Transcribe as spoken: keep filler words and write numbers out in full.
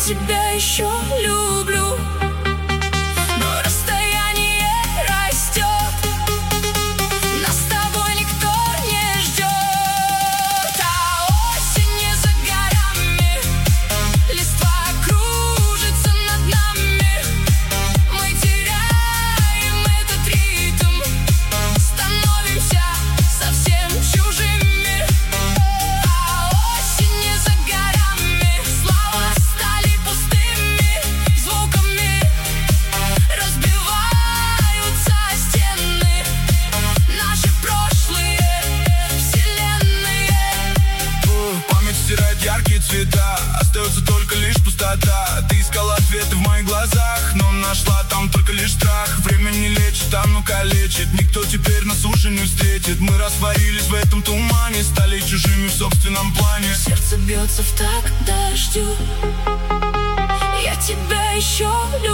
тебя еще люблю, но расстояние растет, нас с тобой никто не ждет. А осень не за горами, листва кружится над нами, мы теряем этот ритм, становимся совсем чужими. А осень не за горами, слова стали пустыми звуками, разбиваются стены, наши прошлые вселенные. Память стирает яркие цвета, остается только лишь пустота. Ты искала ответы в моих глазах, но нашла там только лишь страх. Время не лечит, оно калечит, никто теперь нас уже не встретит. Мы растворились в этом тумане, стали чужими в собственном плане. Сердце бьется в такт дождю, я тебя еще люблю.